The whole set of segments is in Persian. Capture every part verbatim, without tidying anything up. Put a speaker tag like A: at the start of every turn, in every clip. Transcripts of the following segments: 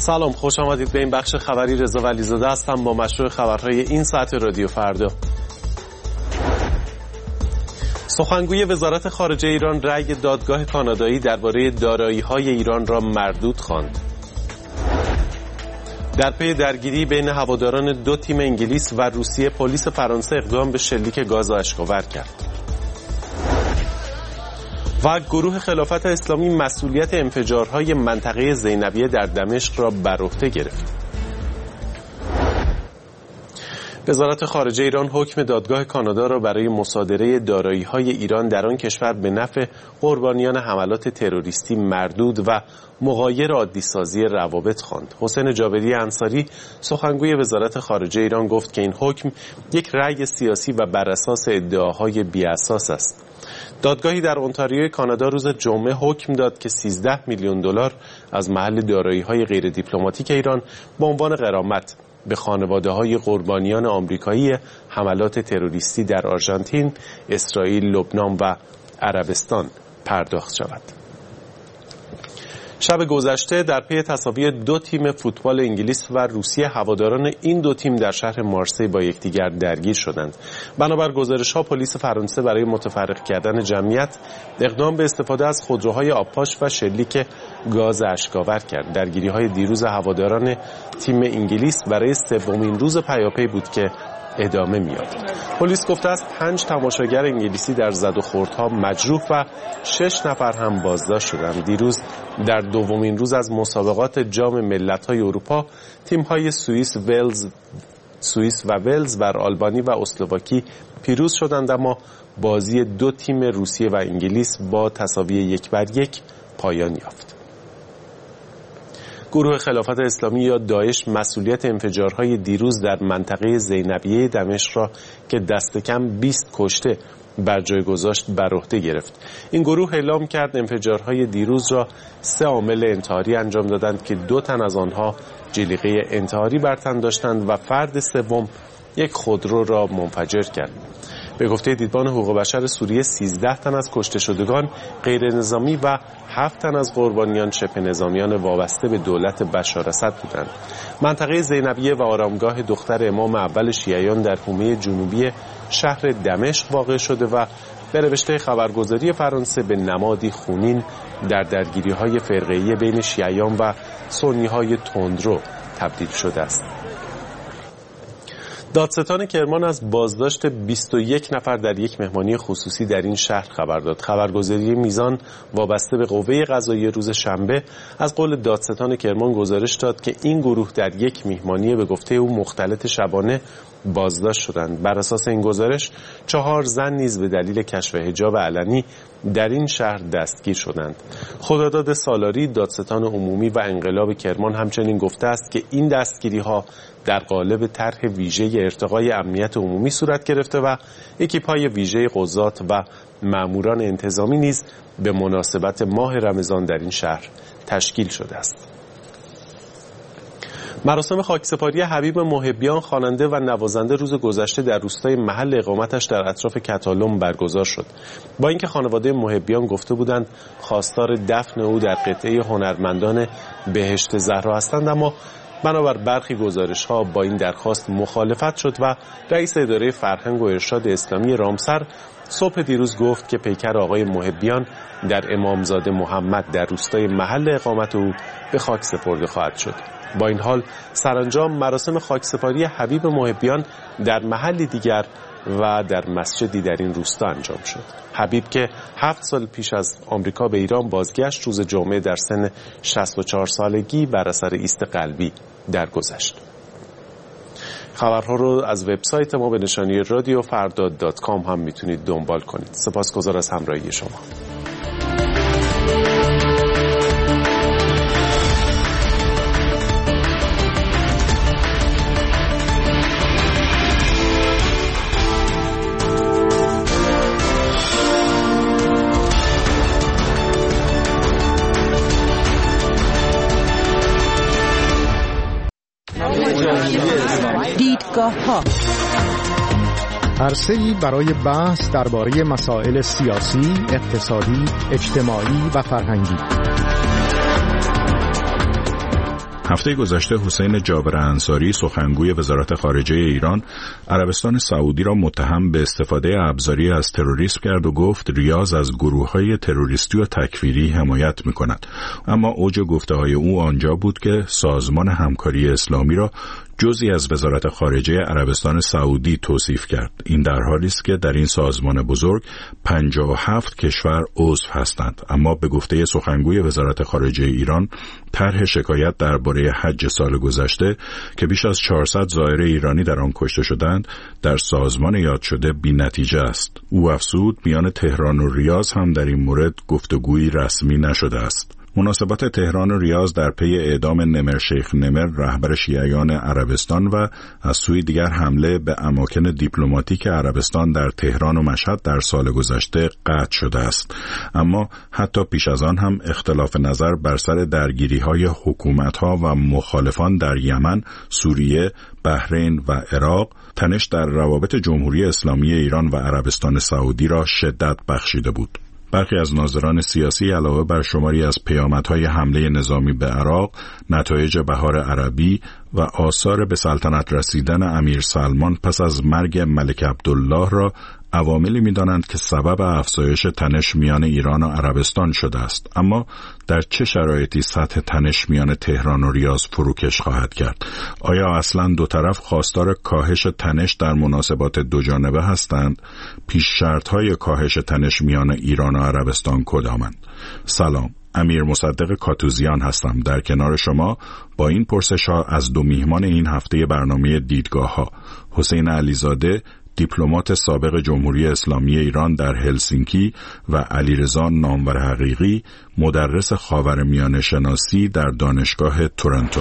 A: سلام، خوش آمدید به این بخش خبری. رضا ولیزاده هستم با مشروع خبرهای این ساعت رادیو فردا. سخنگوی وزارت خارجه ایران رأی دادگاه کانادایی درباره دارایی‌های ایران را مردود خواند. در پی درگیری بین هواداران دو تیم انگلیس و روسیه، پلیس فرانسه اقدام به شلیک گاز اشک‌آور کرد. و گروه خلافت اسلامی مسئولیت انفجارهای منطقه زینبیه در دمشق را بر عهده گرفت. وزارت خارجه ایران حکم دادگاه کانادا را برای مصادره دارایی‌های ایران در آن کشور به نفع قربانیان حملات تروریستی مردود و مغایر عادی‌سازی روابط خواند. حسین جابری انصاری سخنگوی وزارت خارجه ایران گفت که این حکم یک رأی سیاسی و بر اساس ادعاهای بی‌اساس است. دادگاهی در اونتاریوی کانادا روز جمعه حکم داد که سیزده میلیون دلار از محل دارایی‌های غیر دیپلماتیک ایران به عنوان غرامت به خانواده‌های قربانیان آمریکایی حملات تروریستی در آرژانتین، اسرائیل، لبنان و عربستان پرداخت شود. شب گذشته در پی تساوی دو تیم فوتبال انگلیس و روسیه، هواداران این دو تیم در شهر مارسی با یکدیگر درگیر شدند. بنابر گزارش‌ها، پلیس فرانسه برای متفرق کردن جمعیت اقدام به استفاده از خودروهای آبپاش و شلیک گاز اشک‌آور کرد. درگیری‌های دیروز هواداران تیم انگلیس برای سومین روز پیاپی بود که ادامه می‌یافت. پلیس گفته است پنج تماشاگر انگلیسی در زد و خوردها مجروح و شش نفر هم بازداشت شدند. دیروز در دومین روز از مسابقات جام ملت‌های اروپا، تیم‌های سوئیس، ولز، سوئیس و ولز بر آلبانی و اسلواکی پیروز شدند، اما بازی دو تیم روسیه و انگلیس با تساوی یک بر یک پایان یافت. گروه خلافت اسلامی یا داعش مسئولیت انفجارهای دیروز در منطقه زینبیه دمشق را که دست کم بیست کشته بر جای گذاشت بر عهده گرفت. این گروه اعلام کرد انفجارهای دیروز را سه عامل انتحاری انجام دادند که دو تن از آنها جلیقه انتحاری بر تن داشتند و فرد سوم یک خودرو را منفجر کرد. به گفته دیدبان حقوق بشر سوریه، سیزده تن از کشته شدگان غیر نظامی و هفت تن از قربانیان شبه نظامیان وابسته به دولت بشار اسد بودند. منطقه زینبیه و آرامگاه دختر امام اول شیعیان در حومه جنوبی شهر دمشق واقع شده و به روشته خبرگزاری فرانسه به نمادی خونین در درگیری‌های فرقه‌ای بین شیعیان و سنی‌های تندرو تبدیل شده است. دادستان کرمان از بازداشت بیست و یک نفر در یک مهمانی خصوصی در این شهر خبر داد. خبرگزاری میزان وابسته به قوه قضاییه روز شنبه از قول دادستان کرمان گزارش داد که این گروه در یک مهمانی به گفته او مختلط شبانه بازداشت شدند. بر اساس این گزارش چهار زن نیز به دلیل کشف حجاب علنی در این شهر دستگیر شدند. خداداد سالاری دادستان عمومی و انقلاب کرمان همچنین گفته است که این دستگیری‌ها در قالب طرح ویژه ارتقای امنیت عمومی صورت گرفته و اکیپ‌های ویژه قضات و ماموران انتظامی نیز به مناسبت ماه رمضان در این شهر تشکیل شده است. مراسم خاکسپاری حبیب محبیان، خواننده و نوازنده، روز گذشته در روستای محل اقامتش در اطراف کتالوم برگزار شد. با اینکه خانواده محبیان گفته بودند خواستار دفن او در قطعه هنرمندان بهشت زهرا هستند، اما بنابر برخی گزارش‌ها با این درخواست مخالفت شد و رئیس اداره فرهنگ و ارشاد اسلامی رامسر صبح دیروز گفت که پیکر آقای محبیان در امامزاده محمد در روستای محل اقامت او به خاک سپرده خواهد شد. با این حال سرانجام مراسم خاکسپاری حبیب محبیان در محلی دیگر و در مسجدی در این روستا انجام شد. حبیب که هفت سال پیش از آمریکا به ایران بازگشت، روز جمعه در سن شصت و چهار سالگی بر اثر ایست قلبی درگذشت. خبرها رو از وبسایت ما به نشانی رادیو فردا دات کام هم میتونید دنبال کنید. سپاسگزار از همراهی شما.
B: دیدگاه‌ها، عرصه‌ای برای بحث درباره مسائل سیاسی، اقتصادی، اجتماعی و فرهنگی.
C: هفته گذشته حسین جابر انصاری سخنگوی وزارت خارجه ایران عربستان سعودی را متهم به استفاده ابزاری از تروریسم کرد و گفت ریاض از گروه‌های تروریستی و تکفیری حمایت می‌کند. اما اوج گفته‌های او آنجا بود که سازمان همکاری اسلامی را جزئی از وزارت خارجه عربستان سعودی توصیف کرد. این در حالی است که در این سازمان بزرگ پنجاه و هفت کشور عضو هستند. اما به گفته سخنگوی وزارت خارجه ایران، طرح شکایت درباره حج سال گذشته که بیش از چهارصد زائر ایرانی در آن کشته شدند در سازمان یاد شده بی‌نتیجه است. او افزود میان تهران و ریاض هم در این مورد گفتگویی رسمی نشده است. مناسبات تهران و ریاض در پی اعدام نمر شیخ نمر رهبر شیعیان عربستان و از سوی دیگر حمله به اماکن دیپلماتیک عربستان در تهران و مشهد در سال گذشته قطع شده است. اما حتی پیش از آن هم اختلاف نظر بر سر درگیری‌های حکومت‌ها و مخالفان در یمن، سوریه، بحرین و عراق تنش در روابط جمهوری اسلامی ایران و عربستان سعودی را شدت بخشیده بود. برخی از ناظران سیاسی علاوه بر شماری از پیامدهای حمله نظامی به عراق، نتایج بهار عربی و آثار به سلطنت رسیدن امیر سلمان پس از مرگ ملک عبدالله را عواملی می‌دانند که سبب افزایش تنش میان ایران و عربستان شده است. اما در چه شرایطی سطح تنش میان تهران و ریاض فروکش خواهد کرد؟ آیا اصلاً دو طرف خواستار کاهش تنش در مناسبات دو جانبه هستند؟ پیش شرط‌های کاهش تنش میان ایران و عربستان کدامند؟ سلام، امیر مصدق کاتوزیان هستم. در کنار شما با این پرسش‌ها از دو میهمان این هفته برنامه دیدگاه‌ها، حسین علیزاده، دیپلمات سابق جمهوری اسلامی ایران در هلسینکی و علیرضا نامور حقیقی، مدرس خاورمیانه شناسی در دانشگاه تورنتو.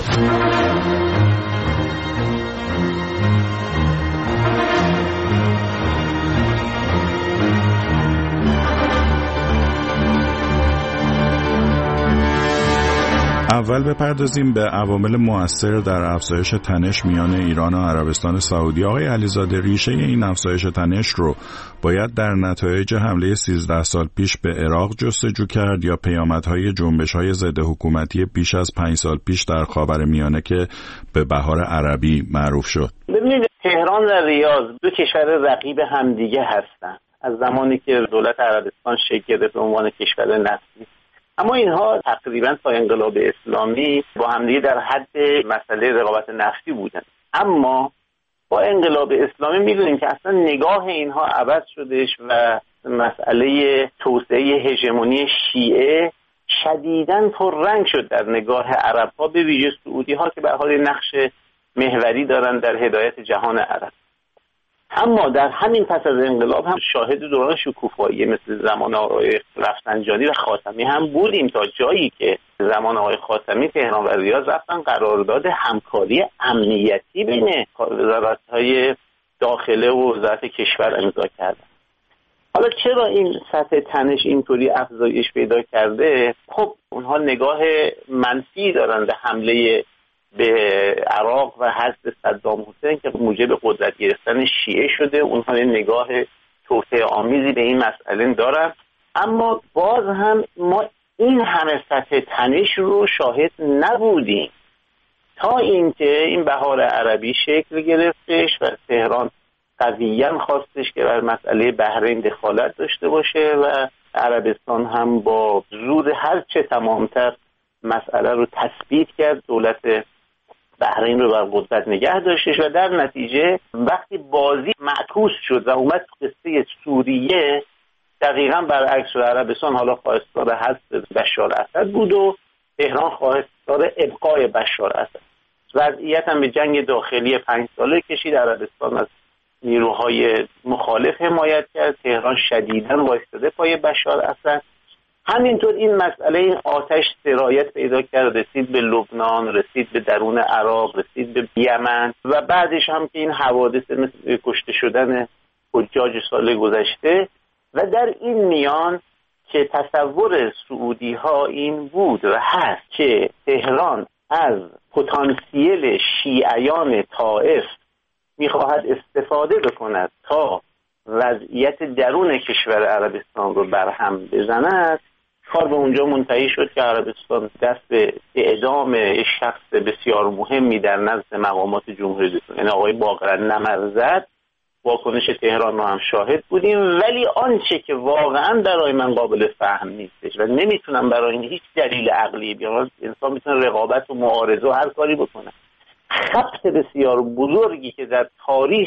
C: اول بپردازیم به عوامل مؤثر در افزایش تنش میان ایران و عربستان سعودی. آقای علیزاده، ریشه این افزایش تنش رو باید در نتایج حمله سیزده سال پیش به عراق جستجو کرد یا پیامدهای جنبش‌های ضد حکومتی بیش از پنج سال پیش در خاورمیانه که به بهار عربی معروف شد؟
D: ببینید، تهران و ریاض دو کشور رقیب همدیگه هستند از زمانی که دولت عربستان شکل گرفت به عنوان کشور نفتی. اما اینها تقریبا تا انقلاب اسلامی با همدیگه در حد مسئله رقابت نفتی بودن. اما با انقلاب اسلامی می‌دونیم که اصلا نگاه اینها عوض شدش و مسئله توسعه هژمونی شیعه شدیداً پررنگ شد در نگاه عرب‌ها، به ویژه سعودی‌ها که به حال نقش محوری دارن در هدایت جهان عرب. اما در همین پس از انقلاب هم شاهد دوران شکوفایی مثل زمان آقای رفسنجانی و خاتمی هم بودیم، تا جایی که زمان آقای خاتمی تهران و ریاض رفتن قرارداد همکاری امنیتی بین وزارت‌های داخله و وزارت کشور امضا کردن. حالا چرا این سطح تنش اینطوری افزایش پیدا کرده؟ خب اونها نگاه منفی دارن به حمله به عراق و حذف صدام حسین که موجب قدرت گرفتن شیعه شده. اونها نگاه توطئه آمیزی به این مسئله دارن. اما باز هم ما این همه سطح تنش رو شاهد نبودیم تا اینکه این بهار عربی شکل گرفتش و تهران قویاً خواستش که بر مسئله بحرین دخالت داشته باشه و عربستان هم با زور هر چه تمامتر مسئله رو تثبیت کرد، دولت بحرین رو بر قدرت نگه داشتش و در نتیجه وقتی بازی معکوس شد و اومد قصه سوریه، دقیقاً برعکس عربستان حالا خواستار حذف بشار اسد بود و تهران خواستار ابقای بشار اسد. وضعیت هم به جنگ داخلی پنج ساله کشید. عربستان از نیروهای مخالف حمایت کرد، تهران شدیداً وایستاده پای بشار اسد. همینطور این مسئله، این آتش سرایت پیدا کرد، رسید به لبنان، رسید به درون عراق، رسید به یمن و بعدش هم که این حوادث مثل کشته شدن حجاج سال گذشته. و در این میان که تصور سعودی ها این بود و هست که تهران از پتانسیل شیعیان طائف میخواهد استفاده بکند تا وضعیت درون کشور عربستان رو برهم بزند، کار به اونجا منتهی شد که عربستان دست به اعدام شخص بسیار مهمی در نزد مقامات جمهوری اسلامی، یعنی آقای باقر نمر زد. واکنش تهران رو هم شاهد بودیم، ولی آنچه که واقعا برای من قابل فهم نیستش و نمیتونم برای این هیچ دلیل عقلی بیارم، انسان میتونه رقابت و معارضه و هر کاری بکنه، خط بسیار بزرگی که در تاریخ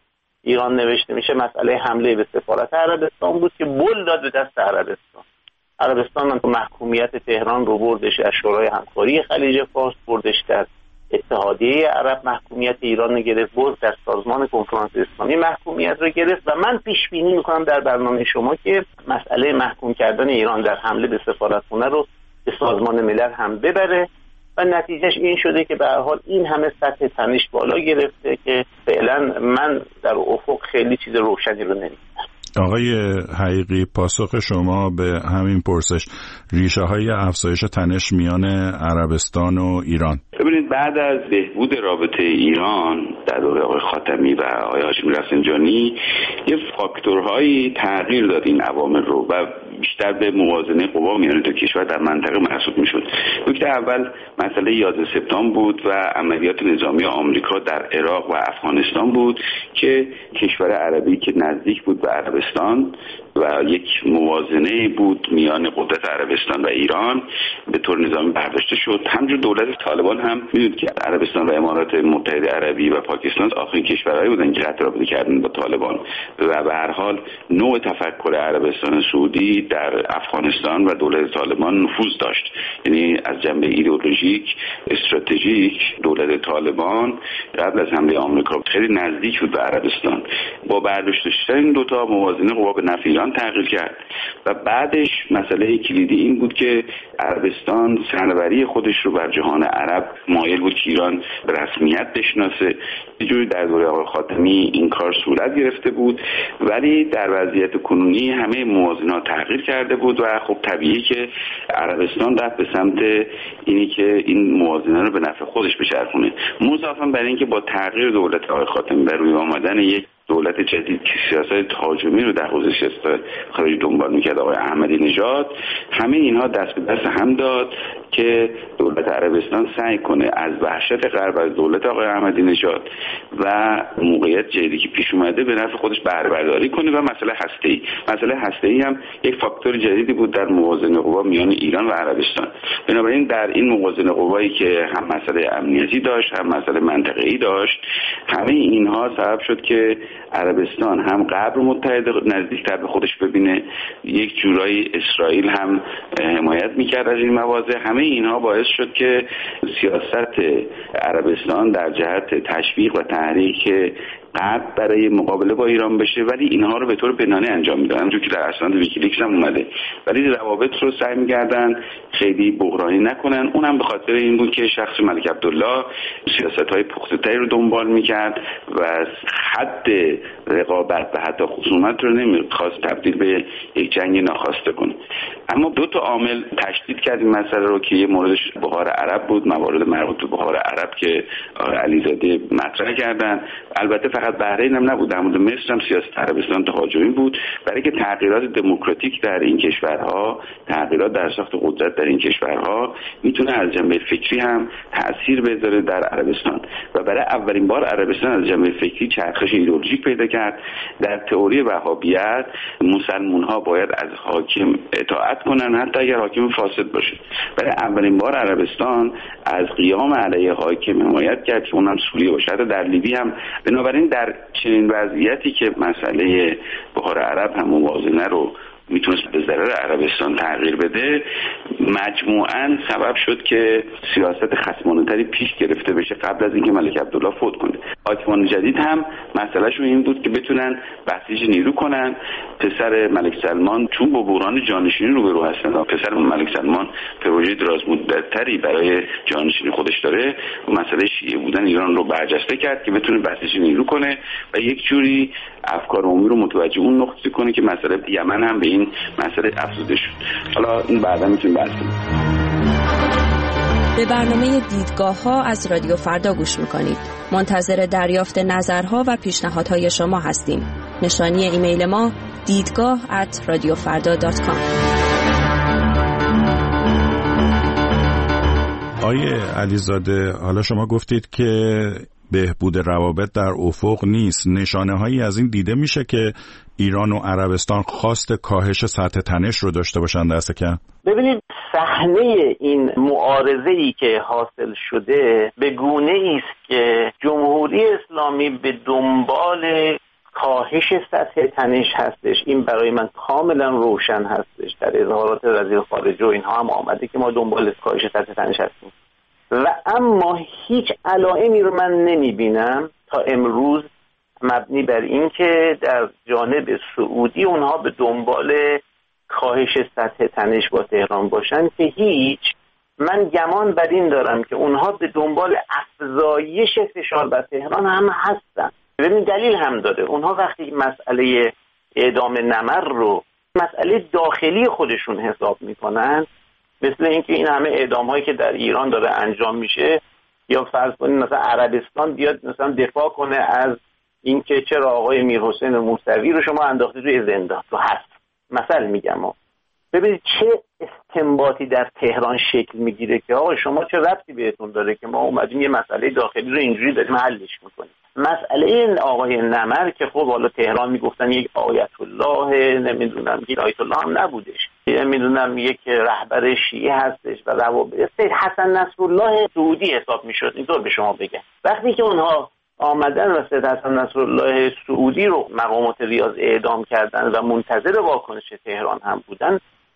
D: ایران نوشته میشه مسئله حمله به سفارت عربستان بود که بل داد به دست عربستان. عربستان محکومیت تهران رو بردش از شورای همکاری خلیج فارس، بردش در اتحادیه عرب محکومیت ایران رو گرفت، برد در سازمان کنفرانس اسلامی محکومیت رو گرفت و من پیش بینی میکنم در برنامه شما که مسئله محکوم کردن ایران در حمله به سفارتخونه رو به سازمان ملل هم ببره و نتیجهش این شده که به هر حال این همه سطح تنش بالا گرفته که فعلا من در افق خیلی چیز روشنی رو نمی‌بینم.
C: آقای حقیقی، پاسخ شما به همین پرسش، ریشه های افزایش تنش میان عربستان و ایران؟
E: ببینید، بعد از بهبود رابطه ایران در دوره آقای خاتمی و آقای هاشمی رفسنجانی یه فاکتورهایی تغییر داد این عوامل رو و بیشتر به موازنه قوا میان دو کشور در منطقه محسوب میشد. نکته اول مسئله یازده سپتامبر بود و عملیات نظامی آمریکا در عراق و افغانستان بود که کشور عربی که نزدیک بود به عربستان و یک موازنه بود میان قدرت عربستان و ایران به طور نظامی برداشته شد. همچنین دولت طالبان هم میدونید که عربستان و امارات متحده عربی و پاکستان آخرین کشورهایی بودن که قطع رابطه کردن با طالبان و به هر حال نوع تفکر عربستان سعودی در افغانستان و دولت طالبان نفوذ داشت. یعنی از جنبه ایدئولوژیک استراتژیک دولت طالبان قبل از حمله آمریکا خیلی نزدیک بود به عربستان. با برداشت داشتن این دو تا موازنه قوا به نفع ایران تغییر کرد و بعدش مسئله کلیدی این بود که عربستان سرنوری خودش رو بر جهان عرب مایل بود که ایران به رسمیت بشناسه. یه جوری در دوره آقای خاتمی این کار صورت گرفته بود، ولی در وضعیت کنونی همه موازنات تغییر کرده بود و خب طبیعی که عربستان رفت به سمت اینی که این موازنه رو به نفع خودش بچرخونه. مضافاً بر اینکه با تغییر دولت آقای خاتمی بر روی آمدن یک دولت جدید که سیاست تهاجمی رو در حوزه سیاست خارجی دنبال میکرد آقای احمدی نژاد، همه اینها دست به دست هم داد که دولت عربستان سعی کنه از وحشت غرب از دولت آقای احمدی نژاد و موقعیت جدیدی که پیش اومده به نفع خودش بهره برداری کنه و مسئله هسته‌ای مسئله هسته‌ای هم یک فاکتور جدیدی بود در موازنه قوا میان ایران و عربستان. بنابراین در این موازنه قوایی که هم مسئله امنیتی داشت هم مسئله منطقه‌ای داشت، همه اینها سبب شد که عربستان هم غرب متحد نزدیکتر به خودش ببینه، یک جورایی اسرائیل هم حمایت میکرد از این مواضع. همه اینها باعث شد که سیاست عربستان در جهت تشویق و تحریک غرب برای مقابله با ایران بشه، ولی اینها رو به طور پنهانی انجام میدن، همونجور که در اسناد ویکیلیکس هم اومده، ولی روابط رو سعی می‌کردن خیلی بحرانی نکنن. اونم به خاطر این بود که شخص ملک عبدالله سیاست‌های پخته‌تری رو دنبال می‌کرد و حد رقابت و حتی خصومت رو نمی‌خواست تبدیل به یک جنگ ناخواسته کنه. اما دو تا عامل تشدید کرد این مسئله رو که یه موردش بحار عرب بود، موارد مربوط به بحار عرب که علیزاده مطرح کردن. البته فقط بحرین هم نبود، در مورد مصر هم سیاست عربستان تهاجمی بود، برای که تغییرات دموکراتیک در این کشورها، تغییرات در ساخت قدرت در این کشورها میتونه از جنبه فکری هم تأثیر بذاره در عربستان و برای اولین بار عربستان از جنبه فکری چرخش ایدئولوژیک پیدا کرد. در تئوری وهابیت مسلمان‌ها باید از حاکم اطاعت کنن حتی اگر حاکم فاسد باشه. برای اولین بار عربستان از قیام علیه حاکم حمایت کرد که اونم سوریه باشه. در لیبی هم. بنابراین در چنین وضعیتی که مسئله بحار عرب هم موازنه رو میتونست به ضرر عربستان تغییر بده، مجموعاً سبب شد که سیاست خصمانه‌تری پیش گرفته بشه قبل از اینکه ملک عبدالله فوت کنه. حاکمان جدید هم مسئلهشون این بود که بتونن بسیج نیرو کنن. پسر ملک سلمان چون با بحران جانشینی روبرو هستن، پسر ملک سلمان پروژه درازمدتری برای جانشینی خودش داره، مسئله شیعه بودن ایران رو برجسته کرد که بتونه بسیج نیرو کنه و یک جوری افکار عمومی رو متوجه اون نقطه کنه که مسئله یمن هم به این مسئله افزوده شد. حالا این بعدا میتونیم بحث کنیم.
F: به برنامه دیدگاه ها از رادیو فردا گوش میکنید. منتظر دریافت نظرها و پیشنهادهای شما هستیم. نشانی ایمیل ما دیدگاه ات رادیو فردا دات کام.
C: آقای علیزاده، حالا شما گفتید که بهبود روابط در افق نیست. نشانه هایی از این دیده میشه که ایران و عربستان خواست کاهش سطح تنش رو داشته باشن دست کم؟
D: ببینید صحنه این معارضه‌ای که حاصل شده به گونه‌ای است که جمهوری اسلامی به دنبال کاهش سطح تنش هستش. این برای من کاملا روشن هستش، در اظهارات وزیر خارجه و اینها هم آمده که ما دنبال کاهش سطح تنش هستیم، و اما هیچ علائمی رو من نمیبینم تا امروز مبنی بر این که در جانب سعودی اونها به دنبال کاهش سطح تنش با تهران باشن، که هیچ. من گمان بر این دارم که اونها به دنبال افزایش فشار بر تهران هم هستن. ببین دلیل هم داره. اونها وقتی مسئله اعدام نمر رو مسئله داخلی خودشون حساب میکنن، مثل اینکه این همه اعدام هایی که در ایران داره انجام میشه، یا فرض کنید مثلا عربستان بیاد مثلا دفاع کنه از اینکه چرا آقای میرحسین موسوی رو شما انداختید روی زندان، تو هست مثلا میگم ها. ببینید چه استنباطی در تهران شکل میگیره که آقا شما چه ربطی بهتون داره که ما اومدیم یه مسئله داخلی رو اینجوری داریم حلش میکنیم. مسئله آقای نمر که خب حالا تهران میگفتن یک آیت الله، نمیدونم یک آیت الله هم نبودش، نمیدونم یک رهبر شیعه هستش و روابط سید حسن نصرالله سعودی حساب میشد، اینطور به شما بگم. وقتی که اونها آمدن و سید حسن نصرالله سعودی رو مقامات ریاض اعدام کردن و منتظر واکنش تهران هم بودن،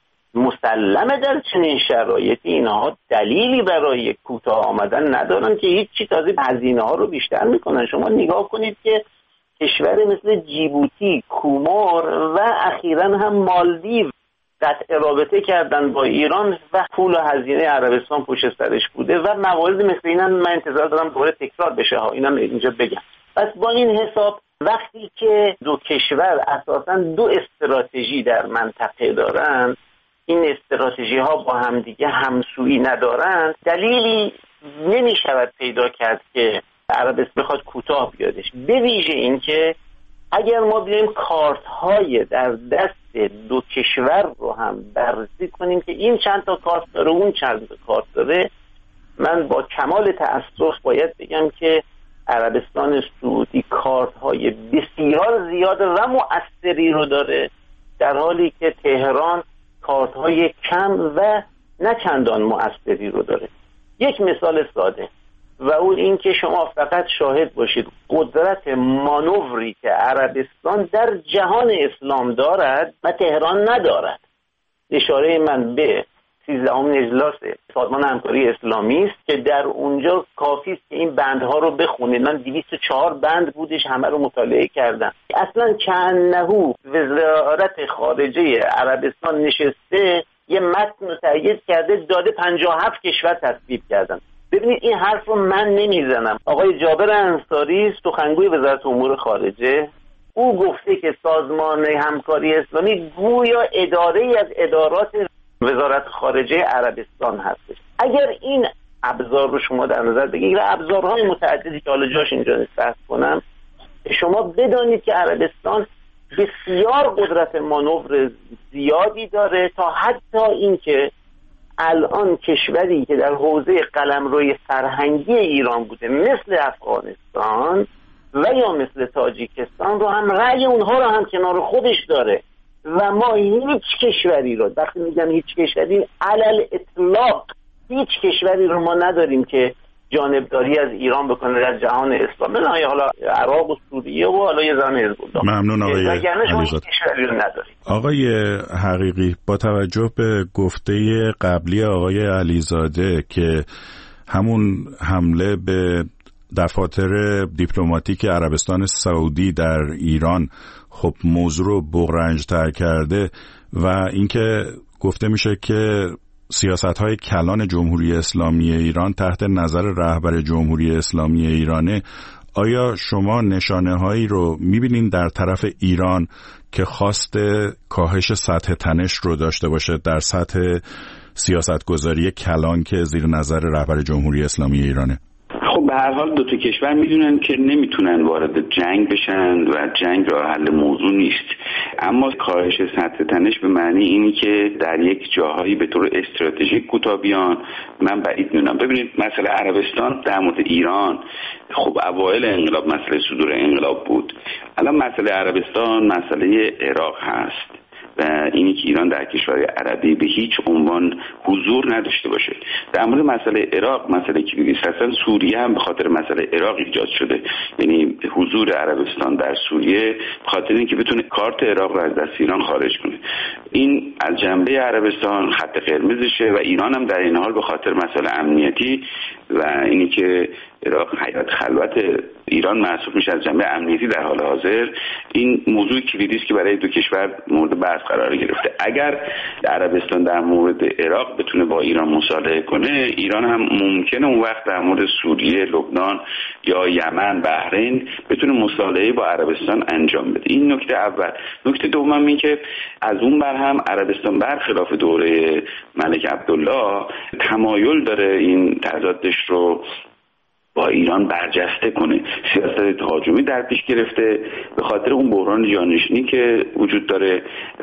D: مسلمه در چنین شرایطی اینها دلیلی برای کوتاه آمدن ندارن که هیچ چی، تازه هزینه ها رو بیشتر میکنن. شما نگاه کنید که کشور مثل جیبوتی، کومار و اخیراً هم مالدیو قطع رابطه کردن با ایران و پول و هزینه عربستان پشت سرش بوده و موارد مثل این هم من انتظار دارم دوباره تکرار بشه ها، اینم اینجا بگم. پس با این حساب وقتی که دو کشور اساساً دو استراتژی در منطقه دارن، این استراتژی ها با همدیگه همسویی ندارند، دلیلی نمی شود پیدا کرد که عربستان بخواد کوتاه بیادش. به ویژه این که اگر ما بیایم کارت های در دست دو کشور رو هم بررسی کنیم که این چند تا کارت داره اون چند تا کارت داره، من با کمال تأسف باید بگم که عربستان سعودی کارت های بسیار زیاد و مؤثری رو داره، در حالی که تهران کارت های کم و نه چندان مؤثری رو داره. یک مثال ساده و اون این که شما فقط شاهد باشید قدرت مانوری که عربستان در جهان اسلام دارد و تهران ندارد. اشاره من به سیزدهمین اجلاس سازمان همکاری اسلامی است که در اونجا کافی است که این بندها رو بخونید. من دویست و چهار بند بودش، همه رو مطالعه کردم. اصلا کأنه وزارت خارجه عربستان نشسته یه متن رو تایید کرده داده پنجاه و هفت کشور تصویب کردن. ببینید این حرف رو من نمیزنم. آقای جابر انصاری سخنگوی وزارت امور خارجه، او گفته که سازمان همکاری اسلامی گویا اداره از ادارات وزارت خارجه عربستان هستش. اگر این ابزار رو شما در نظر بگیرید و ابزارهای متعددی که حالا جاش اینجا بحث کنم، شما بدانید که عربستان بسیار قدرت مانور زیادی داره، تا حتی اینکه الان کشوری که در حوزه قلمروی فرهنگی ایران بوده مثل افغانستان و یا مثل تاجیکستان رو هم رأی اونها رو هم کنار خودش داره و ما هیچ کشوری رو، وقتی میگم هیچ کشوری علل اطلاق هیچ کشوری رو ما نداریم که جانبداری از ایران بکنه در جهان اسلام، نه حالا عراق و سوریه و حالا یه زن حزب الله.
C: ممنون آقای علیزاده. آقای حقیقی، با توجه به گفته قبلی آقای علیزاده که همون حمله به دفاتر دیپلماتیک عربستان سعودی در ایران خب موضوع رو بغرنج‌تر کرده و اینکه گفته میشه که سیاست‌های کلان جمهوری اسلامی ایران تحت نظر رهبر جمهوری اسلامی ایرانه، آیا شما نشانه‌هایی رو می‌بینین در طرف ایران که خواست کاهش سطح تنش رو داشته باشه در سطح سیاستگذاری کلان که زیر نظر رهبر جمهوری اسلامی ایرانه؟
D: خب
E: به هر حال دو تا کشور میدونن که نمیتونن وارد جنگ بشن و جنگ راه حل موضوع نیست، اما کاهش سطح تنش به معنی اینی که در یک جاهایی به طور استراتژیک کوتاه بیان من بعید میدونم. ببینید مسئله عربستان در مورد ایران خب اوایل انقلاب مسئله صدور انقلاب بود، الان مسئله عربستان مسئله عراق هست و اینی که ایران در کشور عربی به هیچ عنوان حضور نداشته باشه. در مورد مسئله عراق مسئله کلیدی است. اصلا سوریه هم به خاطر مسئله عراق ایجاد شده، یعنی حضور عربستان در سوریه به خاطر اینکه بتونه کارت عراق رو از دست ایران خارج کنه. این از جنبه عربستان خط قرمزشه و ایران هم در این حال به خاطر مسئله امنیتی و اینی که عراق حیات خلوت ایران محسوب میشه از جنبه امنیتی در حال حاضر، این موضوع کلیدی است که برای دو کشور مورد بحث قرار گرفته. اگر عربستان در مورد عراق بتونه با ایران مصالحه کنه، ایران هم ممکنه اون وقت در مورد سوریه، لبنان یا یمن، بحرین بتونه مصالحه با عربستان انجام بده. این نکته اول. نکته دوم این که از اون بر هم عربستان برخلاف دوره ملک عبدالله تمایل داره این تضادش رو با ایران برجسته کنه. سیاست تهاجمی در پیش گرفته به خاطر اون بحران جانشینی که وجود داره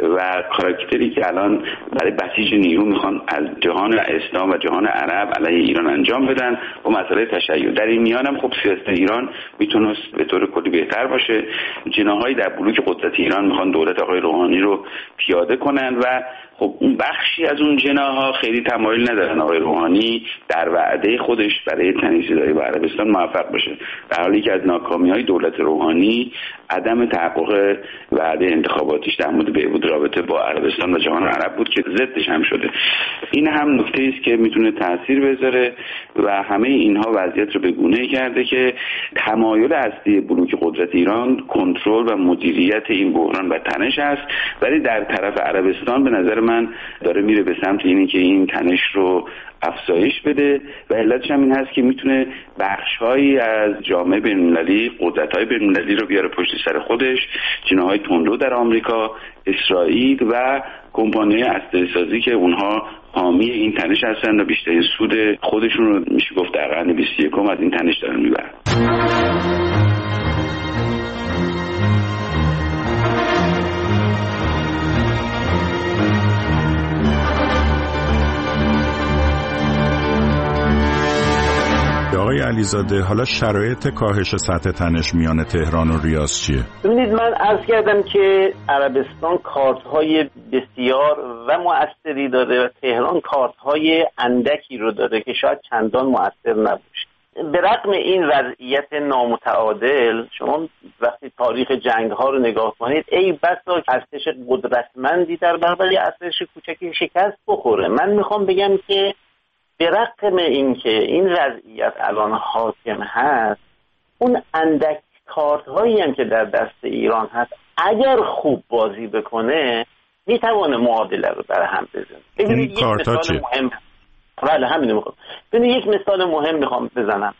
E: و کاراکتری که الان برای بسیج نیرو میخوان از جهان اسلام و جهان عرب علیه ایران انجام بدن و مسئله تشیع. در این میان هم خب سیاست ایران میتونه به طور کلی بهتر باشه. جناحایی در بلوک قدرت ایران میخوان دولت آقای روحانی رو پیاده کنن و خب اون بخشی از اون جناح‌ها خیلی تمایل ندارن آقای روحانی در وعده خودش برای تنیزداری با عربستان موفق باشه، در حالی که از ناکامی‌های دولت روحانی عدم تحقق وعده انتخاباتیش در مورد بهبود رابطه با عربستان و جهان عرب بود که ضدش هم شده. این هم نکته است که میتونه تاثیر بذاره و همه اینها وضعیت رو به گونه‌ای کرده که تمایل اصلی بلوک قدرت ایران کنترل و مدیریت این بحران و تنش است، ولی در طرف عربستان به نظر من داره میره به سمت اینی که این تنش رو افزایش بده و علتش هم این هست که میتونه بخش‌هایی از جامعه بین‌المللی، قدرت‌های بین‌المللی رو بیاره پشت سر خودش، جناح‌های تندرو در آمریکا، اسرائیل و کمپانی‌های اسلحه‌سازی که اونها حامی این تنش هستن و بیشترین سود خودشون رو میشه گفت در قرن بیست و یکم از این تنش دارن میبرن.
C: آقای علیزاده، حالا شرایط کاهش سطح تنش میان تهران و ریاض چیه؟
D: ببینید من عرض کردم که عربستان کارت‌های بسیار و مؤثری داره و تهران کارت‌های اندکی رو داره که شاید چندان مؤثر نباشه. به رغم این وضعیت نامتعادل شما وقتی تاریخ جنگ‌ها رو نگاه کنید ای بسا ارتش قدرتمندی در برابر ارتش کوچکی شکست بخوره. من میخوام بگم که به رغم این که این وضعیت الان حاکم هست، اون اندک کارت هایی هم که در دست ایران هست اگر خوب بازی بکنه میتوانه معادله رو در هم بزنه. ببینید یک مثال مهم بله همین میخوام ببینید یک مثال مهم میخوام بزنم.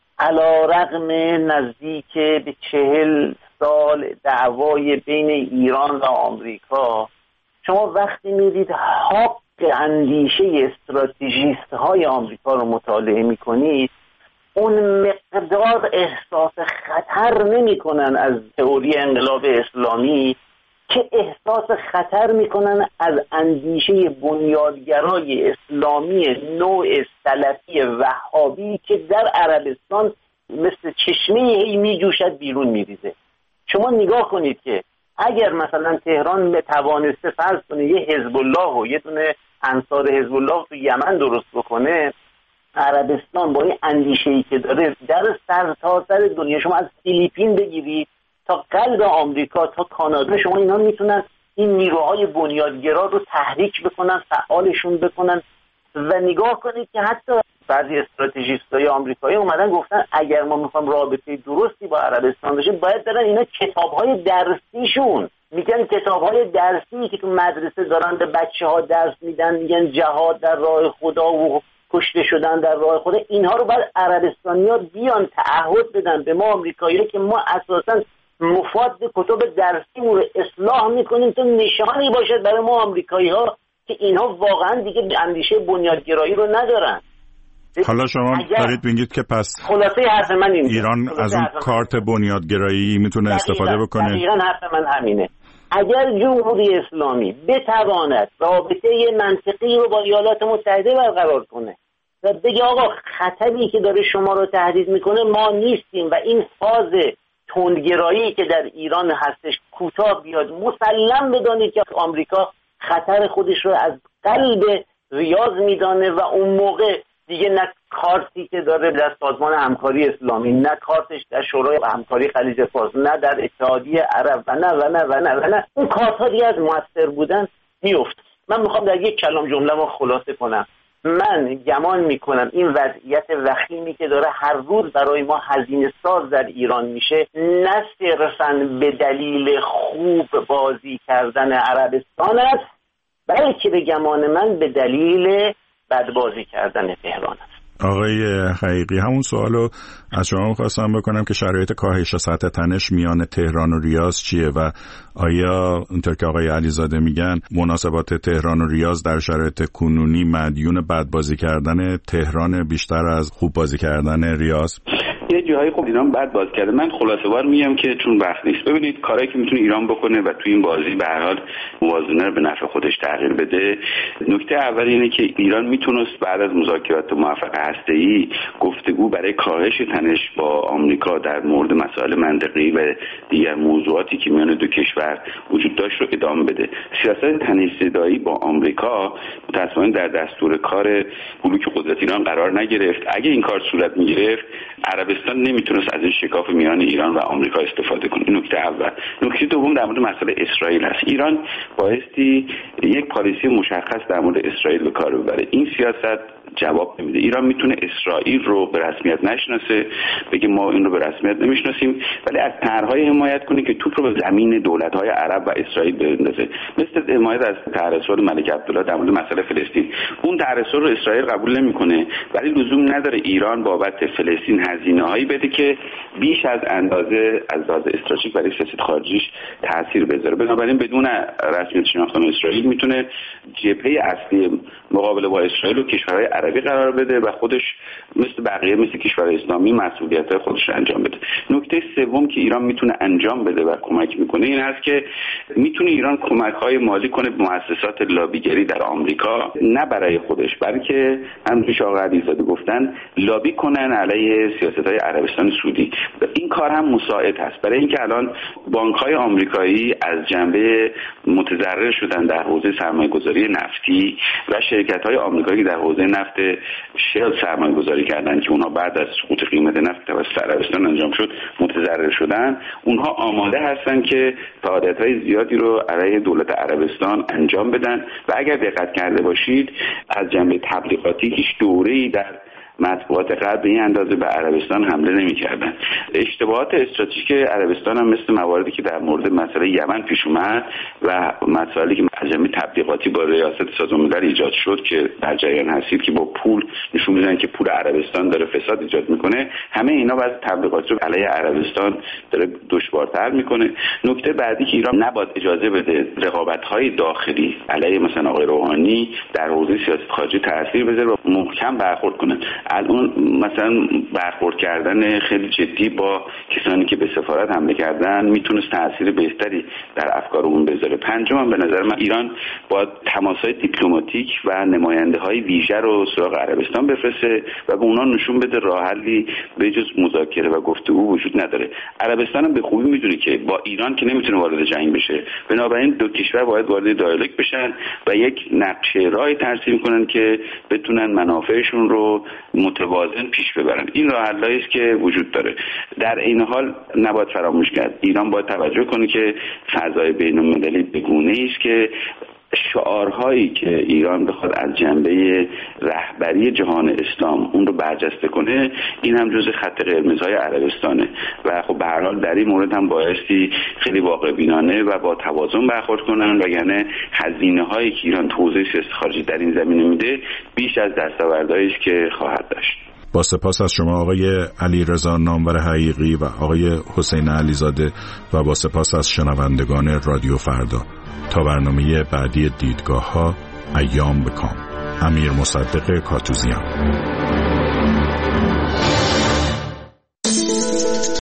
D: علی رغم نزدیک به چهل سال دعوای بین ایران و آمریکا، شما وقتی میدید حق اندیشه استراتژیست های آمریکا رو مطالعه میکنید، اون مقدار احساس خطر نمی کنن از تئوری انقلاب اسلامی که احساس خطر میکنن از اندیشه بنیادگرای اسلامی نوع سلفی وهابی که در عربستان مثل چشمه هی میجوشد بیرون میریزه. شما نگاه کنید که اگر مثلا تهران توانسته فرض کنه یه حزب الله و یه دونه انصار حزب الله تو یمن درست بکنه، عربستان با این اندیشه‌ای که داره در سرتاسر دنیا، شما از فیلیپین بگیرید تا قلب آمریکا تا کانادا، شما اینا میتونن این نیروهای بنیادگرا رو تحریک بکنن، فعالشون بکنن. و نگاه کنید که حتی بعضی استراتژیستای آمریکایی اومدن گفتن اگر ما میخوایم رابطه درستی با عربستان داشتیم باید برن اینا کتاب‌های درسیشون، میگن کتاب‌های درسی که تو مدرسه دارن به بچه‌ها درس میدن، میگن جهاد در راه خدا و کشته شدن در راه خدا، اینها رو باید عربستانی‌ها بیان تعهد بدن به ما آمریکایی‌ها که ما اساساً مفاد کتب درسیمون رو اصلاح میکنیم تا نشانی باشد برای ما آمریکایی‌ها که اینها واقعا دیگه اندیشه بنیادگرایی رو ندارن.
C: حالا شما دارید میگید که پس
D: خلاصه حرف من این
C: ایران از اون کارت بنیادگرایی میتونه استفاده بکنه.
D: دقیقاً حرف من همینه. اگر جمهوری اسلامی بتواند رابطه منطقی رو با ایالات متحده برقرار کنه و بگه آقا خطری که داره شما رو تهدید میکنه ما نیستیم و این فاز تندگرایی که در ایران هستش کوتاه بیاد، مسلم بدانید که آمریکا خطر خودش رو از قلب ریاض میدانه و اون موقع دیگه نه کارتی که داره در سازمان همکاری اسلامی، نه کارتش در شورای همکاری خلیج فارس، نه در اتحادیه عرب و نه و نه و نه و نه اون کارت دیگه از موثر بودن میفت. من میخوام در یک کلام جمله رو خلاصه کنم. من گمان میکنم این وضعیت وخیمی که داره هر روز برای ما هزینه ساز در ایران میشه، نه صرفاً به دلیل خوب بازی کردن عربستان است، بلکه به گمان من به دلیل بد بازی کردن تهران است.
C: آقای حقیقی، همون سوالو از شما می‌خواستم بکنم که شرایط کاهش سطح تنش میان تهران و ریاض چیه و آیا اونطور که آقای علیزاده میگن مناسبات تهران و ریاض در شرایط کنونی مدیون بد بازی کردن تهران بیشتر از خوب بازی کردن ریاض؟
E: یه جایی خب ایران بد بازی کرده. من خلاصه وار میگم که چون وقت نیست، ببینید کارهایی که میتونه ایران بکنه و توی این بازی به هر حال موازنه رو به نفع خودش تغییر بده. نکته اول اینه که ایران میتونست بعد از مذاکرات موفق هسته‌ای گفتگو برای کاهش تنش با آمریکا در مورد مسائل منطقی و دیگر موضوعاتی که میان دو کشور وجود داشت رو ادامه بده. سیاست تنش زدایی با آمریکا متأسفانه در دستور کار بلوک قدرت ایران قرار نگرفت. اگه این کار صورت میگرفت عربستان نمیتونست از این شکاف میان ایران و آمریکا استفاده کنه. این نکته اول. نکته دوم در مورد مسئله اسرائیل است. ایران بایستی یک پالیسی مشخص در مورد اسرائیل به کار ببره. این سیاست جواب نمیده. ایران میتونه اسرائیل رو به رسمیت نشناسه، بگه ما این رو به رسمیت نمیشناسیم، ولی از طرحهای حمایت کنه که توپ رو به زمین دولت‌های عرب و اسرائیل بندازه. مثل حمایت از طرح صلح ملک عبدالله در مورد مسئله فلسطین. اون طرح صلح رو اسرائیل قبول نمیکنه، ولی لزوم نداره ایران بابت فلسطین هزینه‌هایی بده که بیش از اندازه از لحاظ استراتژیک برای سیاست خارجیش تاثیر بذاره. بنابراین بدون رسمیت شناختن اسرائیل میتونه جبهه اصلی مقابله با اسرائیل رو کشورهای عربی قرار بده و خودش مثل بقیه مثل کشور اسلامی مسئولیت‌های خودش رو انجام بده. نکته سوم که ایران میتونه انجام بده و کمک میکنه این هست که میتونه ایران کمک‌های مالی کنه به مؤسسات لابیگری در آمریکا، نه برای خودش بلکه همونطور که آقای علیزاده گفتن لابی کنن علیه سیاست‌های عربستان سعودی. این کار هم مساعد هست برای اینکه الان بانک‌های آمریکایی از جنبه متضرر شدن در حوزه سرمایه‌گذاری نفتی و شرکت‌های آمریکایی در حوزه نفت شل سرمایه‌گذاری کردن که اونها بعد از سقوط قیمت نفت توسط عربستان انجام شد متضرر شدن. اونها آماده هستن که فعالیت‌های زیادی رو علیه دولت عربستان انجام بدن و اگر دقت کرده باشید از جنبه تبلیغاتی هیچ دوره‌ای در مطبوعات غرب به این اندازه به عربستان حمله نمی‌کردن. اشتباهات استراتژیک عربستان هم مثل مواردی که در مورد مسئله یمن پیش اومد و مسائلی که از جنبه تبلیغاتی با ریاست سازمان ملل ایجاد شد که در جریان هستید که با پول نشون میدن که پول عربستان داره فساد ایجاد میکنه، همه اینا باز تبلیغاتی رو علیه عربستان داره دشوارتر میکنه. نکته بعدی که ایران نباید اجازه بده رقابت‌های داخلی علیه مثلا آقای روحانی در حوزه سیاست خارجی تاثیر بذاره و محکم برخورد کنه. الان مثلا برخورد کردن خیلی جدی با کسانی که به سفارت حمله کردن میتونست تاثیر بهتری در افکارمون بذاره. پنجم به نظر من ایران با تماس‌های دیپلماتیک و نماینده‌های ویژه رو سراغ عربستان بفرسته و به اونها نشون بده راه حلی به جز مذاکره و گفتگو وجود نداره. عربستان هم به خوبی میدونه که با ایران که نمیتونه وارد جنگ بشه، بنابراین دو کشور باید وارد دیالوگ بشن و یک نقشه راهی ترسیم کنن که بتونن منافعشون رو متوازن پیش ببرن. این راه حلایی است که وجود داره. در این حال نباید فراموش کرد ایران باید توجه کنه که فضای بین‌المللی به گونه‌ای است که شعارهایی که ایران بخواد از جنبه رهبری جهان اسلام اون رو برجسته کنه، این هم جزء خط قرمزهای عربستانه و خب به هر حال در این مورد هم بایستی خیلی واقع بینانه و با توازن برخورد کنن، وگرنه هزینه‌هایی که ایران تو حوزه سیاست خارجی در این زمینه میده بیش از دستاوردهایی است که خواهد داشت.
C: با سپاس از شما آقای علیرضا نامور حقیقی و آقای حسین علیزاده و با سپاس از شنوندگان رادیو فردا. تا برنامه بعدی دیدگاه ها، ایام بکام. امیر مصدق کاتوزیان.